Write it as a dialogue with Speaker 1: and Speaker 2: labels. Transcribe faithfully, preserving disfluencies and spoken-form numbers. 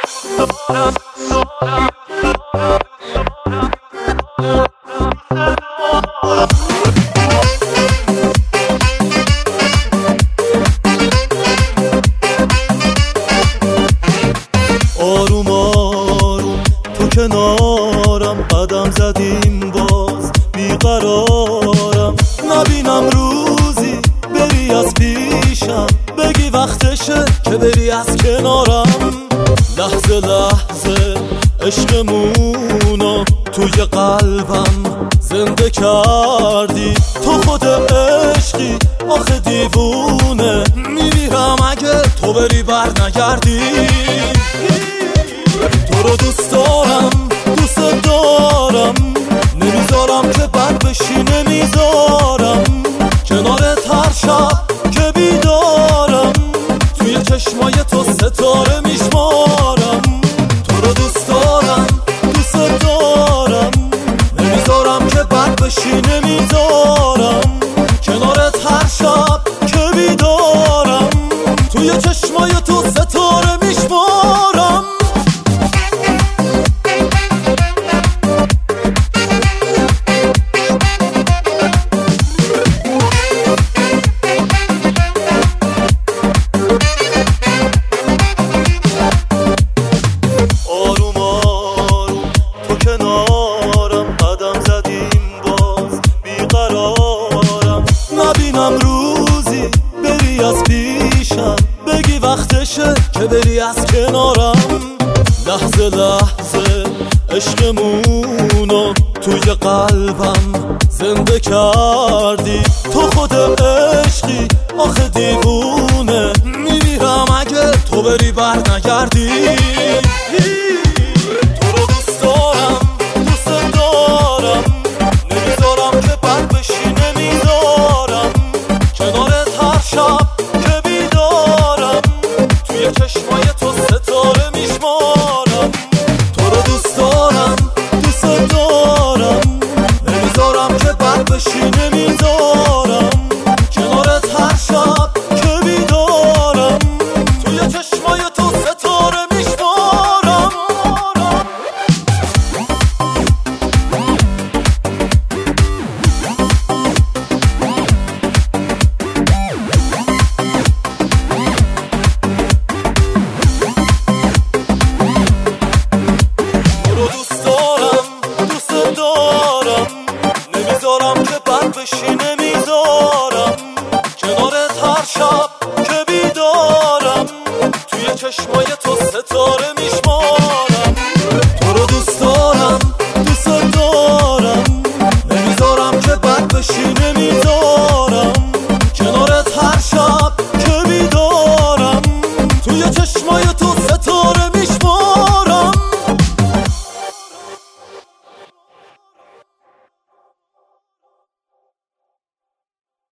Speaker 1: آروم آروم تو کنارم، قدم زدیم باز بیقرارم. نبینم روزی بری از پیشم، بگی وقتشه که بری از کنارم. لحظه لحظه عشقمونو توی قلبم زنده کردی. تو خود عشقی آخه دیوونه، میمیرم اگه تو بری بر نگردی. تو رو دوست دارم دوست دارم، نمیذارم که بد بشی، نمیذارم کنارت هر شب که بیدارم. توی چشمای تو ستاره میشمارم. تو رو دوست دارم دوست دارم، نمیذارم که بد بشی، نمیذارم کنارت هر شب که بیدارم. توی چشمای تو ستاره میشمارم. نبینم روزی بری از پیشم، بگی وقتشه که بری از کنارم. لحظه لحظه عشقمونو توی قلبم زنده کردی. تو خود عشقی آخه دیوونه، میمیرم اگه تو بری بر نگردی. تو رو دوست دارم دوست دارم، نمیذارم که بد بشی، نمیذارم کنارت هر شب که بیدارم. توی چشمای تو ستاره میشمارم. تو رو دوست دارم دوست دارم، نمیذارم که بد بشی، نمیذارم کنارت هر شب که بیدارم. توی چشمای تو ستاره میشمارم. نمیذارم که بد بشی، نمیذارم کنارت هر شب که بیدارم. توی چشمای تو ستاره میشمارم.